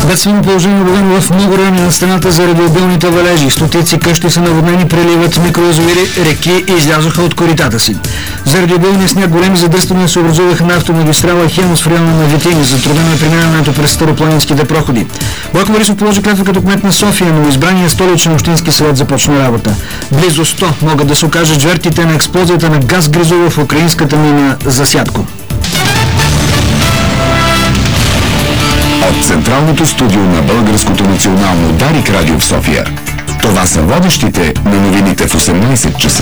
Бедствено положение обявено в много райони на страната заради обилните валежи. Стотици къщи са наводнени, преливат микроязовири, реки и излязоха от коритата си. Заради обилния сняг големи задръствания се образуваха на автомагистрала Хемус в района на Витини. Затруднено е преминаването през старопланинските проходи. Бойко Борисов положи клетва като кмет на София, но избрания столичен общински съвет започна работа. Близо 100 могат да се окажат жертвите на експлозията на газ Гризово в украинската мина Засядко. От централното студио на Българското национално Дарик радио в София. Това са водещите на новините в 18 часа.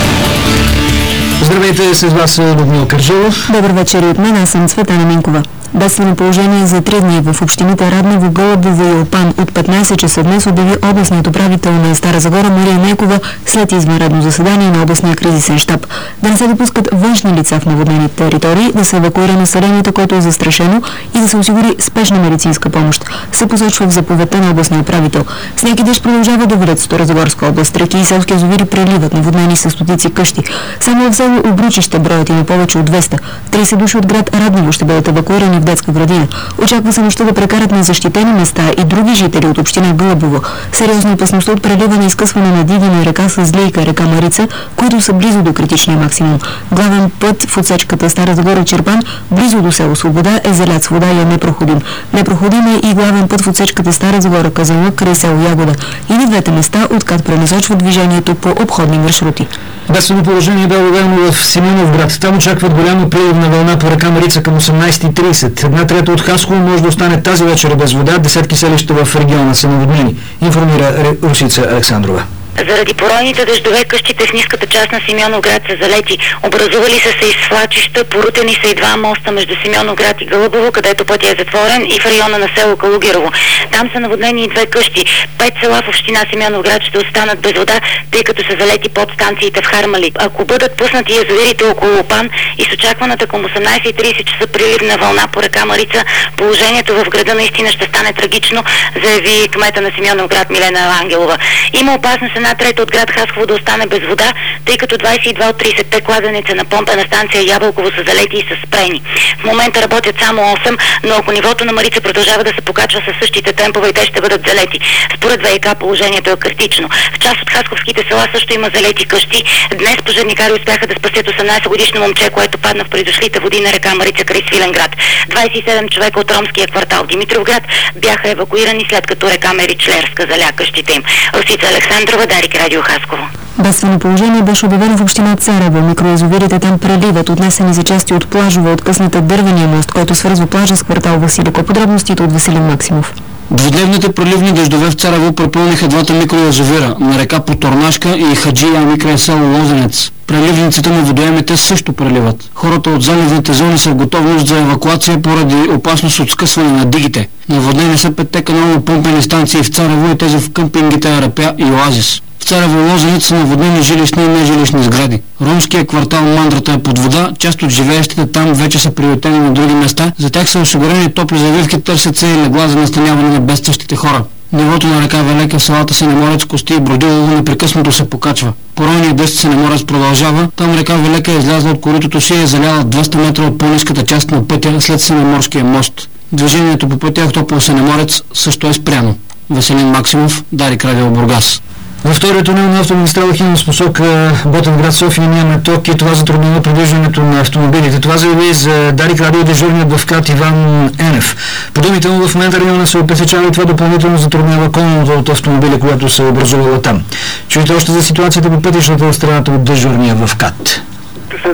Здравейте, с вас е Людмил Кържилов. Добър вечер и от мен, аз съм Цветана Минкова. Бедствено положение за 3 дни в общините Раднево, Гълъбово и Опан. От 15 часа днес обяви областният управител на Стара Загора Мария Нейкова след извънредно заседание на областния кризисен щаб. Да не се допускат външни лица в наводнените територии, да се евакуира населението, което е застрашено, и да се осигури спешна медицинска помощ, се посочва в заповедта на областния управител. Сняг и дъжд продължава да валят в Старозагорска област. Реки и селски язовири преливат, наводнени са стотици къщи. Само в село Обручище броят им е повече от 200. 30 души от град Раднево ще бъдат евакуирани в детска градина. Очаква се нощта да прекарат на защитени места и други жители от община Гълъбово. Сериозна опасността от преливане и изкъсване на диги на река Съзлийка, река Марица, които са близо до критичния максимум. Главен път в отсечката Стара Загора Чирпан, близо до село Свобода, е залят с вода и е непроходим. Непроходим е и главен път в отсечката Стара Загора Казанлък край село Ягода. И на двете места откат пренасочва движението по обходни маршрути. Бедствено положение бе обявено в Симеоновград. Там очакват голяма приливна вълна по река Марица към 18:30. Една трета от Хасково може да остане тази вечер без вода. Десетки селища в региона са наводнени, информира Русица Александрова. Заради поройните дъждове къщите в ниската част на Симеоновград са залети. Образували са се свлачища, порутени са и 2 моста между Симеоновград и Гълъбово, където пътя е затворен, и в района на село Калугерово. Там са наводнени и 2 къщи. 5 села в община Симеоновград ще останат без вода, тъй като са залети под станциите в Хармали. Ако бъдат пуснати язовирите около Опан и с очакваната към 18:30 часа приливна вълна по река Марица, положението в града наистина ще стане трагично, заяви кмета на Симеоновград Милена Ангелова. Има опасност една трета от град Хасково да остане без вода, тъй като 22 от 30-те кладенеца на помпена станция Ябълково са залети и са спрени. В момента работят само 8, но ако нивото на Марица продължава да се покачва със същите темпове, и те ще бъдат залети. Според ВиК положението е критично. В част от хасковските села също има залети къщи. Днес пожарникари успяха да спасят 18-годишно момче, което падна в придошлите води на река Марица край Свиленград. 27 човека от ромския квартал Димитровград бяха евакуирани, след като река Меричлерска заля къщите им. Русица Александрова, Дарик радио Хасково. Бедствено положение беше обявено в община Царево. Микроязовирите там преливат, отнесени за части от плажове, откъсната дървения мост, който свързва плажа с квартал Василико. Подробностите от Василин Максимов. Двудневните проливни дъждове в Царево препълниха 2 микроязовира на река Поторнашка и Хаджи Ами край село Лозенец. Преливниците на водоемите също преливат. Хората от заливните зони са в готовност за евакуация поради опасност от скъсване на дигите. Наводнени са 5 канално помпени станции в Царево и тези в къмпингите Арапя и Оазис. В Царево и Лозенец са наводнени жилищни и нежилищни сгради. Ромският квартал Мандрата е под вода, част от живеещите там вече са приютени на други места. За тях са осигурени топли завивки, търсят се и легла за настаняване на бедстващите хора. Нивото на река Велека в селата Синеморец, Кости и Бродилово непрекъснато се покачва. Поройният дъжд Синеморец продължава. Там река Велека е излязла от коритото си и е заляла 200 метра от по-ниската част на пътя след Синеморския мост. Движението по пътя Ахтопол Синеморец също е спряно. Веселин Максимов, Дарик радио Бургас. Във втория тунел на автомагистрала Хемус посока Ботевград София няма ток и това затруднява придвижването на автомобилите. Това заяви за Дарик радио дежурният в КАТ Иван Енев. По думите му, в момента района се опесечава и това допълнително затруднява колоната от автомобили, която се е образувала там. Чуйте още за ситуацията по пътищата в страната от дежурния в КАТ. След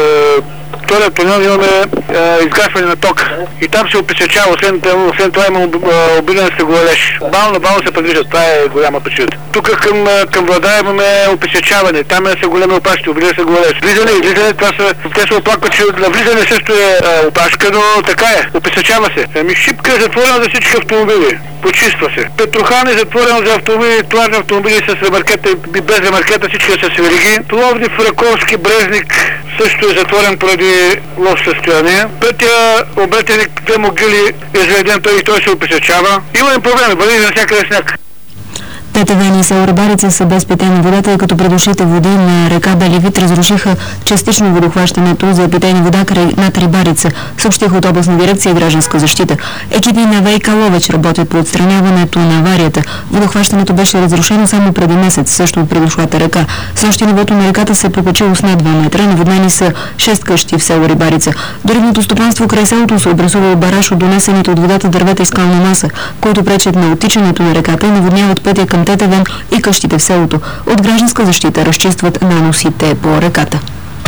втория тунел имаме изгасване на ток и там се опесечава, освен това има обилен снеговалеж. Бавно се предвиждат, това е голяма причина. Тук към вода имаме опесечаване, там са големи опашки, обилен снеговалеж. Влизане и излизане, те се оплакват, че на влизане също е опашка, но така е, опесечава се. Шипка е затворена за всички автомобили, почиства се. Петрохан е затворен за автомобили, товарни автомобили с ремаркета и без ремаркета, всички са с вериги. Пловдив, Раковски, Брезник също е затворен поради лошо състояние. Пътя Обретеник, 2 могили е заведен, той се опесечава. Има проблеми, бъде навсякъде сняг. Тетевен и село Рибарица са без питейна вода, тъй като придошлите води на река Беливит разрушиха частично водохващането за питейна вода над Рибарица, съобщиха от областна дирекция гражданска защита. Екипи на ВиК Ловеч работят по отстраняването на аварията. Водохващането беше разрушено само преди месец, също от придошлата река. Снощи нивото на реката се покачило с над 2 метра, наводнени са 6 къщи в село Рибарица. До рибното стопанство край селото се образува бараж от донесените от водата дървета и скална маса, които пречат на оттичането на реката и наводняват пътя към Тетевен и къщите в селото. От гражданска защита разчистват наносите по реката.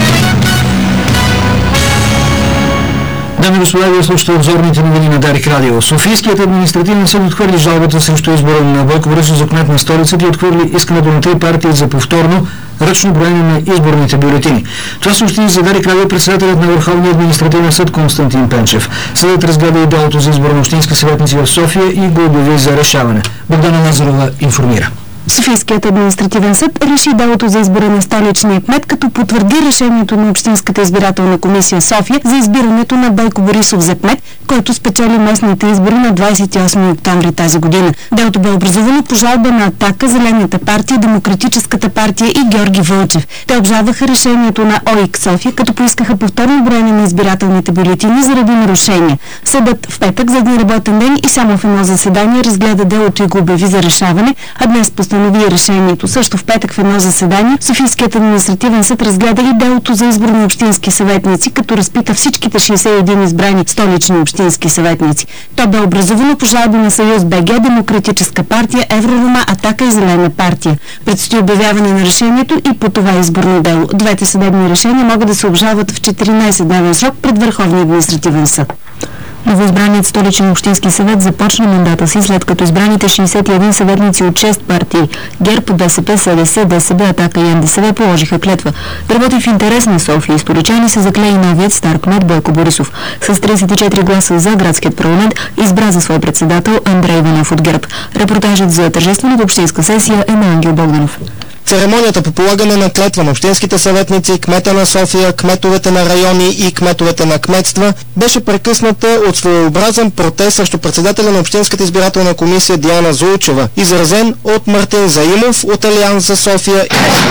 Дами и господа, вие слушате обзорните новини на Дарик Радио. Софийският административен съд отхвърли жалбата срещу избора на Бойко Борисов за кмет на столицата и отхвърли искането на 3 партии за повторно ръчно броене на изборните бюлетини. Това съобщи за Дарик Радио председателят на Върховния административен съд Константин Пенчев. Съдът разгледа и делото за избор на общински съветници в София и го обяви за решаване. Богдана Лазарова информира. Софийският административен съд реши делото за избора на столичния кмет, като потвърди решението на Общинската избирателна комисия София за избирането на Бойко Борисов за кмет, който спечели местните избори на 28 октомври тази година. Делото бе образувано по жалба на Атака, Зелената партия, Демократическата партия и Георги Вълчев. Те обжалваха решението на ОИК София, като поискаха повторно броене на избирателните бюлетини заради нарушения. Съдът в петък за един работен ден и само в едно заседание разгледа делото и го обяви за решаване, а днес постанови решението. Също в петък в едно заседание Софийският административен съд разгледа и делото за избор на общински съветници, като разпита всичките 61 избрани столични общински съветници. То бе образувано по жалби на Съюз БГ, Демократическа партия, Евророма, Атака и Зелена партия. Предстои обявяване на решението и по това изборно дело. Двете съдебни решения могат да се обжалват в 14-дневен срок пред Върховния административен съд. Новоизбраният столичен общински съвет започна мандата си, след като избраните 61 съветници от 6 партии ГЕРБ, БСП, СДС, ДСБ, Атака и НДСВ положиха клетва. Да работи в интерес на София и столичани се заклеи новият стар кмет Бойко Борисов. С 34 гласа за градският парламент избра за свой председател Андрей Иванов от ГЕРБ. Репортажът за тържествената общинска сесия е на Ангел Богданов. Церемонията по полагане на клетва на общинските съветници, кмета на София, кметовете на райони и кметовете на кметства беше прекъсната от своеобразен протест срещу председателя на Общинската избирателна комисия Диана Зулчева, изразен от Мартин Заимов от Алианс за София.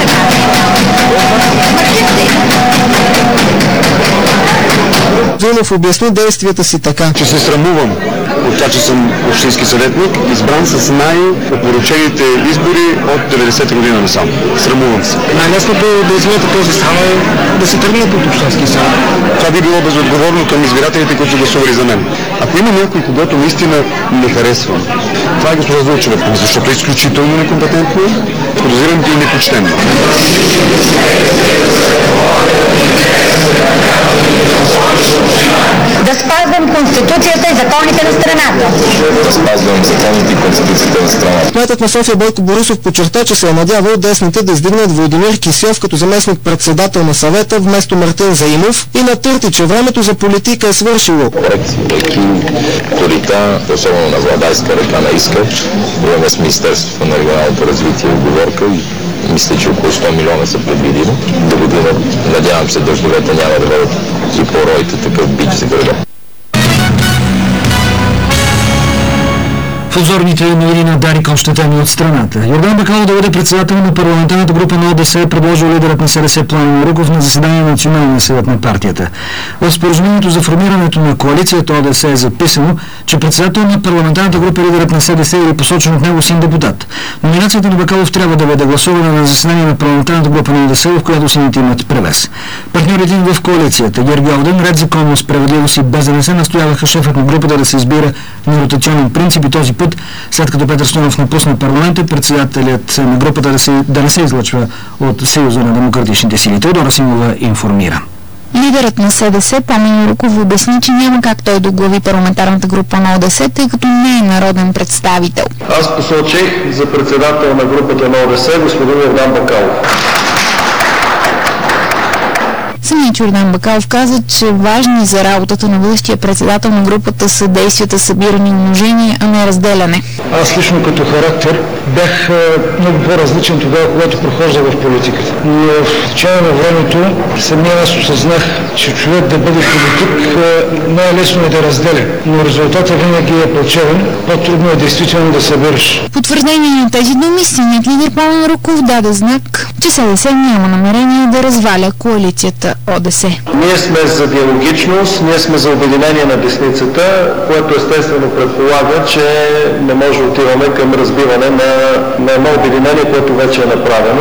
Заимов обясни действията си така: че се срамувам от това, че съм общински съветник, избран с най-опорочените избори от 90-та година насам. Срамувам се. Най-лесното да измиете този срам е да се тръгне под общински съвет. Това би било безотговорно към избирателите, които са гласували за мен. Ако има някой, когато наистина не харесва, това е госпожа Зулчева, защото е изключително некомпетентно, подозирам и непочтено. Да спазвам Конституцията и законите на страната. Да спазвам законите и Конституцията на страната. Кметът на София Бойко Борисов подчерта, че се е надявал десните да издигнат Владимир Кисьов като заместник-председател на съвета вместо Мартин Заимов и натърти, че времето за политика е свършило. Проекти, реки, корита, особено на Владайска река на Искър. Имаме с Министерството на регионалното развитие оговорка и мисля, че около 100 милиона са предвидени. До година, надявам се, дъждовете няма да бъдат и пороите такъв бич за града. В обзорните новини на Дарик още теми от страната. Йордан Бакалов да бъде председател на парламентарната група на ОДС е предложил лидерът на СДС Пламен Оруков на заседание на Националния съвет на партията. В споразумението за формирането на коалицията ОДС е записано, че председател на парламентарната група е лидерът на СДС или посочен от него син депутат. Номинацията на Бакалов трябва да бъде гласувана на заседание на парламентарната група на ОДС, в която сините имат превес. Партньорите им в коалицията Георги Орден, Ред, законност, справедливост и без да не се настояваха шефът на групата да се избира на ротационен принцип и този път, след като Петър Стоянов напусна парламента, председателят на групата да не се излъчва от Съюза на демократичните сили. Теодора Симова информира. Лидерът на СДС Пламен Оруков обясни, че няма как той да оглави парламентарната група на ОДС, тъй като не е народен представител. Аз посочих за председател на групата на ОДС господин Йордан Бакалов. Самият Йордан Бакалов каза, че важни за работата на бъдещия председател на групата са действията събирани и умножение, а не разделяне. Аз лично като характер бях много по-различен тогава, когато прохождах в политиката. Но в течение на времето самия аз осъзнах, че човек да бъде политик най-лесно е да разделя, но резултатът винаги е плачевен, по-трудно е действително да събереш. Потвърждение на тези думи, синият лидер Пламен Руков даде знак, че СДС няма намерение да разваля коалицията ОДС. Ние сме за диалогичност, ние сме за обединение на десницата, което естествено предполага, че не може да отиваме към разбиване на едно обединение, което вече е направено.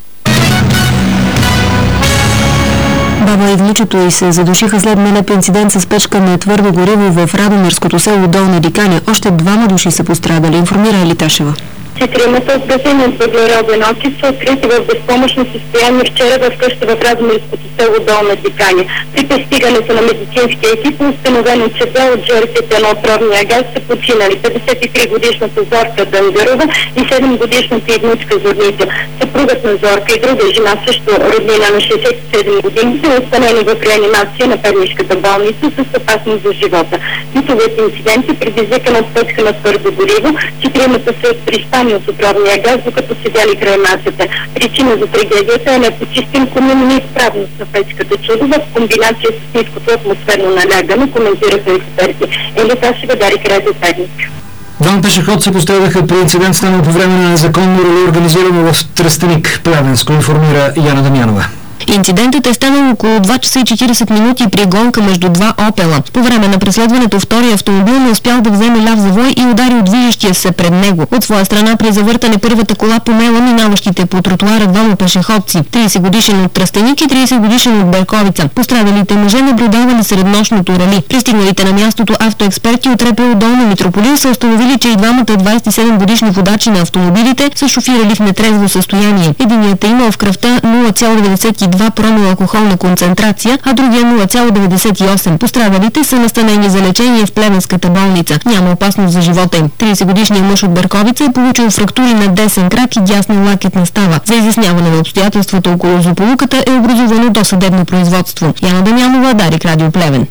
Баба и внучето й се задушиха след нелеп инцидент с печка на твърдо гориво в Радомирското село Долна Диканя. Още 2 души са пострадали, информира Елиташева. 4 са отразени от въглероден окис са открити в безпомощно състояние вчера в къща в Радомирското село Долна Диканя. При пристигането на медицинския екип е установено, че 2 от жертвите на отровния газ са починали. 53-годишната Зорка Дънгарова и 7-годишната и внучка Зорница. Съпругът на Зорка и друга жена, също роднина на 67 години, са останени в реанимация на Пернишката болница с опасност за живота. Битовият инцидент е предизвикан от печка на твърдо гориво. 4 са пристани от отровния газ, докато седяли край масата. Причина за трагедията е непочистен комин и изправност на печката чудо в комбинация с ниското атмосферно налягане, коментираха експерти. Елиташева, Дарик Радио, Перник. 2 пешеходци пострадаха при инцидент, станал по време на незаконно рале, организирано в Тръстеник, Плевенско, информира Яна Дамянова. Инцидентът е станал около 2 часа и 40 минути при гонка между 2 Опела. По време на преследването втория автомобил не успял да вземе ляв завой и ударил движещия се пред него. От своя страна при завъртане първата кола помела минаващите по тротуара 2 пешеходци. 30 годишен от Тръстеник и 30 годишен от Берковица. Пострадалите мъже наблюдавали среднощното рали. Пристигналите на мястото автоексперти от РПУ Долна Митрополия са установили, че и двамата 27 годишни водачи на автомобилите са шофирали в нетрезво състояние. Единият е имал в кръвта 0,92 промила алкохолна концентрация, а другия 0,98. Пострадалите са настанени за лечение в Плевенската болница. Няма опасност за живота им. 30-годишният мъж от Берковица е получил фрактури на десен крак и дясна лакетна става. За изясняване на обстоятелствата около злополуката е образувано досъдебно производство. Яна Дамянова, Дарик Радио, Плевен.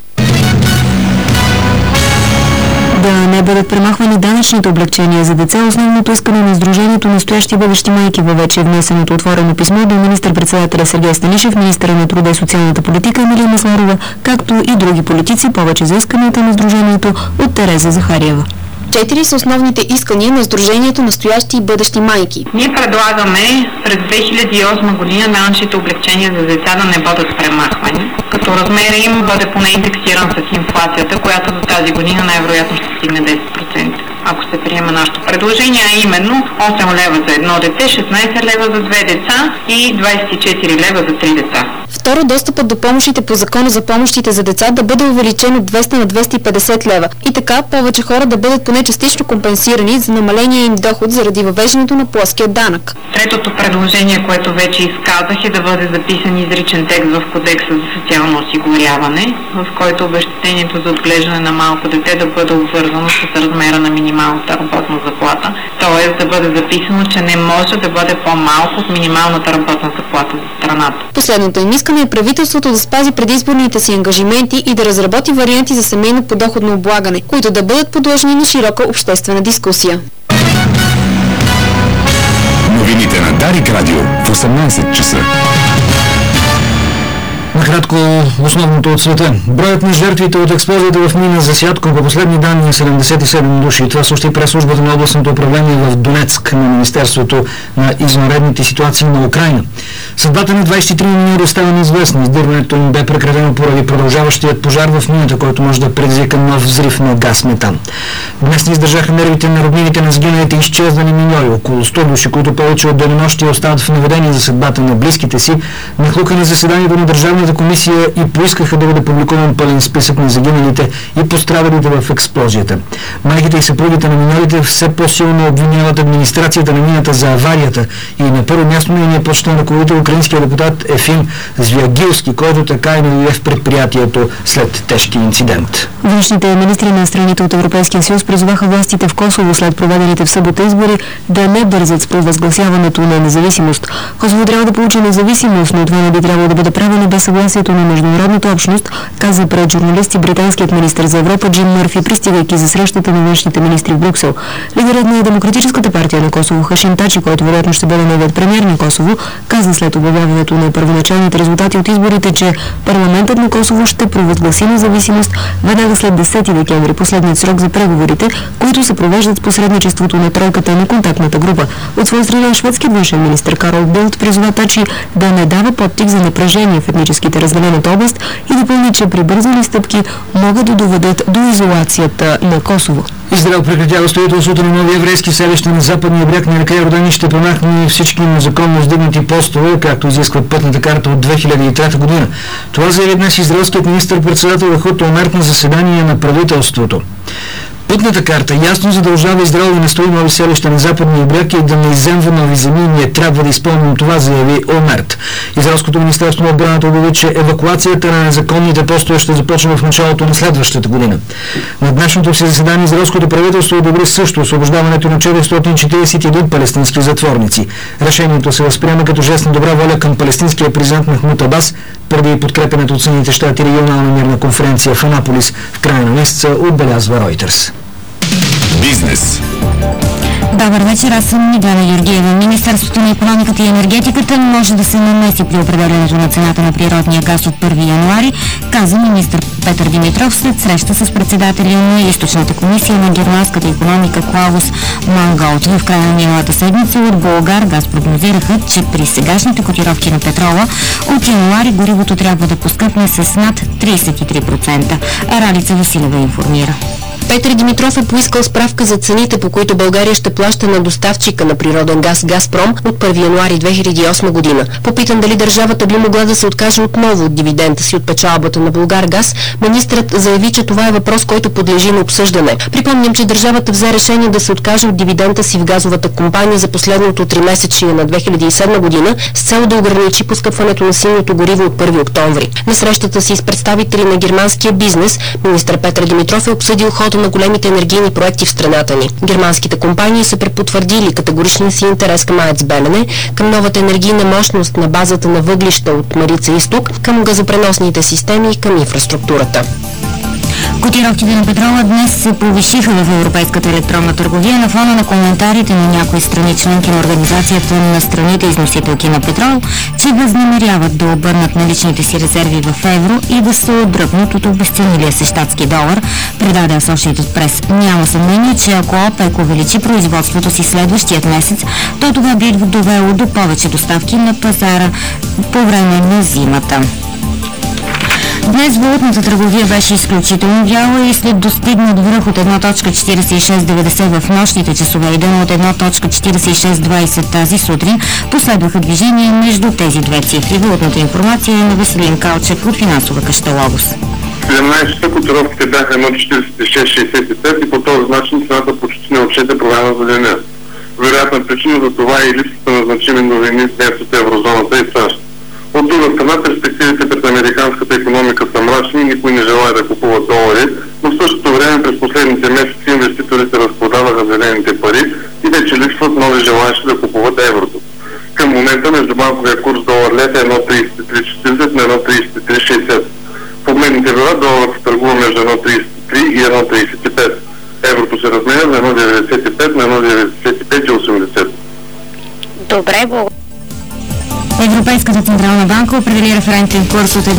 Да не бъдат премахвани данъчните облекчения за деца, основното искане на Сдружението настоящи бъдещи майки във вече внесеното отворено писмо до министър-председателя Сергей Станишев, министъра на труда и социалната политика Емилия Масларова, както и други политици, повече за исканията на Сдружението от Тереза Захариева. 4 са основните искания на Сдружението настоящи и бъдещи майки. Ние предлагаме през 2008 година данъчните облекчения за деца да не бъдат премахвани, като размера им бъде поне индексиран с инфлацията, която за тази година най-вероятно ще стигне 10%. Ако се приема нашето предложение, а именно 8 лева за едно дете, 16 лева за 2 деца и 24 лева за 3 деца. Второ, достъпът до помощите по Закона за помощите за деца да бъде увеличен от 200 на 250 лева. И така повече хора да бъдат поне частично компенсирани за намаления им доход заради въвеждането на плоския данък. Третото предложение, което вече изказах, е да бъде записан изричен текст в Кодекса за социално осигуряване, в който обезщетението за отглеждане на малко дете да бъде обвързано с размера на минималната работна заплата. Тоест да бъде записано, че не може да бъде по-малко от минималната работна заплата за страната. Последното им искане е правителството да спази предизборните си ангажименти и да разработи варианти за семейно подоходно облагане, които да бъдат подложени на широка обществена дискусия. Новините на Дарик Радио в 18 часа. Накратко основното от света. Броят на жертвите от експлозията в мина за Сятко по последни данни е 77 души. Това съобщи прес-службата на областното управление в Донецк на Министерството на извънредните ситуации на Украйна. Съдбата на 23 миньори остава неизвестна. Издирването им бе прекратено поради продължаващият пожар в мината, който може да предизвика нов взрив на газ метан. Днес не издържаха нервите на роднините на сгиналите изчезнали миньори. Около 100 души, които повече от денонощия остават в наведение за съдбата на близките си, нахлука на заседанието на Държавната комисия и поискаха да бъде публикуван пълен списък на загиналите и пострадалите в експлозията. Майките и съпругите на миньорите все по-силно обвиняват администрацията на мината за аварията и на първо място нейният почетен ръководител, украинския депутат Ефим Звягилски, който така и не дойде в предприятието след тежки инцидент. Външните министри на страните от Европейския съюз призоваха властите в Косово след проведените в събота избори да не бързат с провъзгласяването на независимост. Косово трябва да получи независимост, но това не би трябвало да бъде правено без съгласието на международната общност, каза пред журналисти британският министър за Европа Джим Мърфи, пристигайки за срещата на външните министри в Брюксел. Лидерът на Демократическата партия на Косово Хашим Тачи, който вероятно ще бъде новият премиер на Косово, каза след обявяването на първоначалните резултати от изборите, че парламентът на Косово ще провъзгласи независимост веднага след 10 декември, последният срок за преговорите, които се провеждат с посредничеството на тройката на контактната група. От своя страна шведският външен министър Карл Билд призова Тачи да не дава подтик за напрежение в етническите разделената област и допълни, че прибързани стъпки могат да доведат до изолацията на Косово. Израел прекратява строителството на нови еврейски селища на западния бряг на река Йордан и ще премахне всички незаконно издигнати постове, както изисква пътната карта от 2003 година. Това заяви днес израелският министър-председател Ехуд Олмерт на заседание на правителството. Пътната карта ясно задължава Израел да не строи нови селища на западния бряг и да не изземва нови земи. Ние трябва да изпълним това, заяви Олмерт. Израелското министерство на отбраната обяви, че евакуацията на незаконните постове ще започне в началото на следващата година. На днешното си заседание израелското правителство одобри също освобождаването на 441 палестински затворници. Решението се възприема като жест на добра воля към палестинския президент Махмуд Абас преди подкрепянето от Съединените щати регионална мирна конференция в Анаполис в края на месеца, отбелязва Reuters. Бизнес. Добър вечер, аз съм Миглена Георгиева. Министерството на икономиката и енергетиката може да се намеси при определянето на цената на природния газ от 1 януари, каза министър Петър Димитров след среща с председателя на източната комисия на германската икономика Клаус Мангаут. В края на миналата седмица от Булгаргаз прогнозираха, че при сегашните котировки на петрола от януари горивото трябва да поскъпне с над 33%. Ралица Василева информира. Петър Димитров е поискал справка за цените, по които България ще плаща на доставчика на природен газ Газпром от 1 януари 2008 година. Попитан дали държавата би могла да се откаже отново от дивидента си от печалбата на Булгаргаз, министрът заяви, че това е въпрос, който подлежи на обсъждане. Припомням, че държавата взе решение да се откаже от дивидента си в газовата компания за последното 3-месечие на 2007 година с цел да ограничи поскъпването на синьото гориво от 1 октомври. На срещата си с представители на германския бизнес, министър Петър Димитров е обсъдил хода на големите енергийни проекти в страната ни. Германските компании са препотвърдили категоричния си интерес към АЕЦ Белене, към новата енергийна мощност на базата на въглища от Марица Изток, към газопреносните системи и към инфраструктурата. Котировките на петрола днес се повишиха в европейската електронна търговия на фона на коментарите на някои страни членки на Организацията на страните износителки на петрол, че възнамеряват да обърнат наличните си резерви в евро и да се отдръпнат от обезценилия се щатски долар, предаде Associated Press. Няма съмнение, че ако ОПЕК увеличи производството си следващият месец, то това би довело до повече доставки на пазара по време на зимата. Днес валутната търговия беше изключително вяла и след достигнат връх от 1.4690 в нощните часове и ден от 1.4620 тази сутрин, последваха движения между тези две цифри. Валутната информация е на Веселин Калчев от финансова къща Логос. 17 часа котировките бяха 1.4665 и по този начин цената почти не отчете промяна за деня. Вероятна причина за това е и липсата на значими новини с днес от еврозоната и САЩ. От друга страна, перспективите пред американската икономика са мрачни и никой не желая да купува долари, но в същото време през последните месеци инвеститорите разпродаваха зелените пари и вече липсват нови желаящи да купуват еврото. Към момента междубанковия курс долар-лев е 1.3340 на 1.3360. В обменните бюра доларът се търгува между 1.33 и 1.35. Еврото се разменя на 1.95 на 1.95,80. Добре, благодаря. Европейската централна банка определи референтен курс от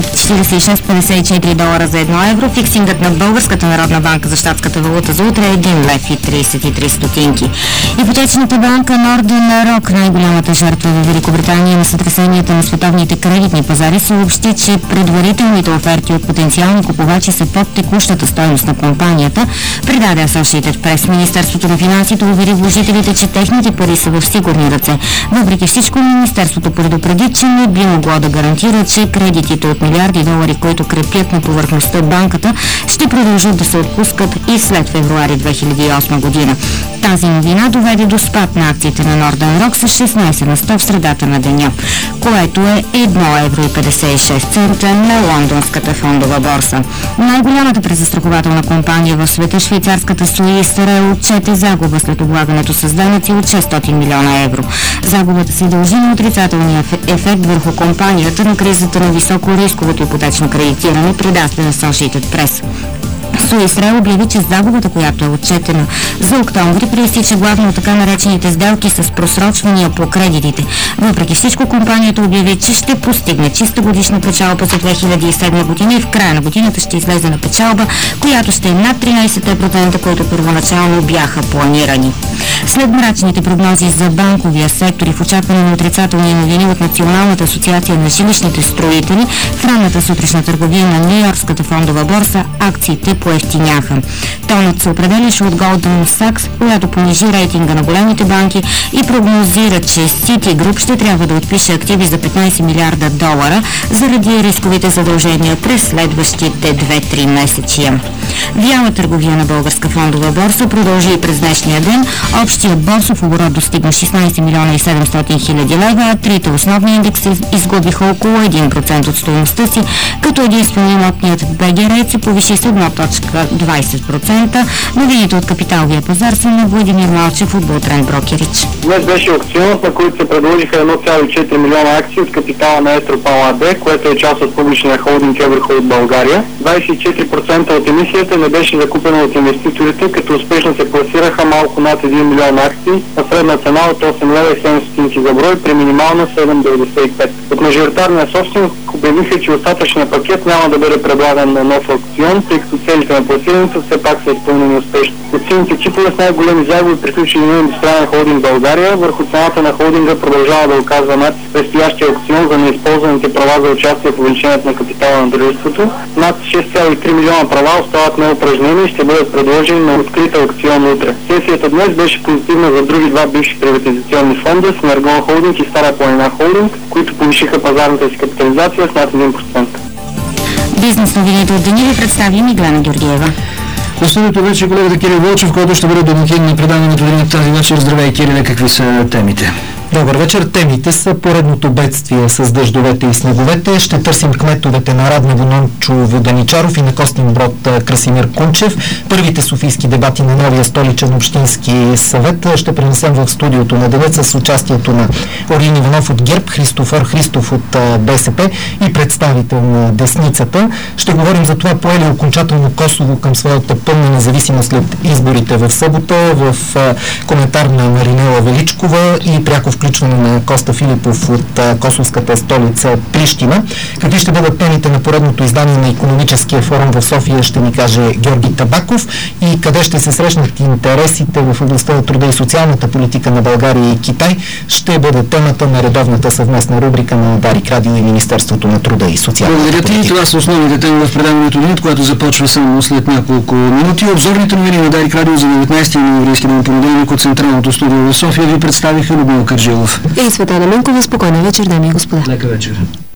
1.4654 долара за 1 евро. Фиксингът на Българската народна банка за щатската валута за утре е 1 лев и 33 стотинки. Ипотечната банка Northern Rock, най-голямата жертва в Великобритания на сътресенията на световните кредитни пазари, съобщи, че предварителните оферти от потенциални купувачи са под текущата стойност на компанията, предаде Associated Press. Министерството на финансите увери вложителите, че техните пари са в сигурни ръце. Въпреки всичко, Министерството предупреди, че не би могло да гарантира, че кредитите от милиарди долари, които крепят на повърхността банката, ще продължат да се отпускат и след февруари 2008 година. Тази новина доведе до спад на акциите на Northern Rock с 16 на 100 в средата на деня, което е 1,56 евро на лондонската фондова борса. Най-голямата презастрахователна компания в света, швейцарската Суис Ре, отчете загуба след облагането с данъци от 600 милиона евро. Загубата се дължи на отрицателно отрицателния ефект върху компанията на кризата на високорисковото ипотечно кредитиране, предаде на Associated Press. Суисрел обяви, че загубата, която е отчетена за октомври, проистича главно от така наречените сделки с просрочвания по кредитите. Въпреки всичко, компанията обяви, че ще постигне чиста годишна печалба за 2007 година и в края на годината ще излезе на печалба, която ще е над 13%, които първоначално бяха планирани. След мрачните прогнози за банковия сектор и в очакване на отрицателни новини от Националната асоциация на жилищните строители, в ранната сутрешна търговия на Нью-Йоркската фондова борса акциите поевтиняха. Тонът се определяше от Goldman Sachs, която понижи рейтинга на големите банки и прогнозира, че Citigroup ще трябва да отпише активи за 15 милиарда долара заради рисковите задължения през следващите 2-3 месечия. Вяла търговия на Българска фондова борса продължи и през днешния ден. Общият борсов оборот достигна 16 милиона и 700 хиляди лева, а трите основни индекси изгубиха около 1% от стойността си, като единствено имотният БГ ред се повиши с 1,20%. Новините от капиталовия пазар са на Владимир Малчев от Бултрен Брокерич. Днес беше аукционът, на който се предложиха 1,4 милиона акции от капитала на Естропал АД, което е част от публичния холдинг Еврохолд България. 24% от емисията не беше закупена от инвеститорите, като успешно се пласираха малко над 1 милион акции на средна цена от 8 лева и 7 стотинки за брой при минимална 7,95. От мажоритарния собственик обявиха, че остатъчният пакет няма да бъде предлаган на нов аукцион, тъй като целите на пласирането все пак са изпълнени успешно. От сините чипове с най-големи загуби приключили на Индустриален холдинг България. Върху цената на холдинга продължава да оказва натиск предстоящия аукцион за неизползваните права за участие в увеличението на капитала на дружеството. Над 6,3 милиона права остават неупражнени и ще бъдат предложени на открита аукцион утре. Сесията днес беше позитивна за други два бивши приватизационни фонда, Синергон холдинг и Стара планина холдинг, които повишиха пазарната си капитализация с над 1%. Бизнес новините от деня ви представи Миглена Георгиева. В студиото вече колегата Кирил Вълчев, който ще бъде домакин на предаването тази вечер. Здравей, Кириле, какви са темите? Добър вечер. Темите са поредното бедствие с дъждовете и снеговете. Ще търсим кметовете на Раднево Нончо Воденичаров и на Костинброд Красимир Кунчев. Първите софийски дебати на новия столичен общински съвет ще пренесем в студиото на деня с участието на Орлин Иванов от ГЕРБ, Христофор Христов от БСП и представител на Десницата. Ще говорим за това пое ли окончателно Косово към своята пълна независимост след изборите в събота, в коментар на Маринела Величкова и пряко включване на Коста Филипов от косовската столица Прищина. Какви ще бъдат темите на поредното издание на Икономическия форум в София, ще ни каже Георги Табаков, и къде ще се срещнат интересите в областта на труда и социалната политика на България и Китай, ще бъде темата на редовната съвместна рубрика на Дарик Радио и Министерството на труда и социалната политика. Благодаря ти. Това са основните теми в предаването Денят, което започва само след няколко минути. Обзорните новини на Дарик Радио за 19 януарийски ден понеделник от Централното студио в София ви представиха Людмила Кържилов и Светлана Минкова. Спокойна вечер, дами и господа. Лека вечер.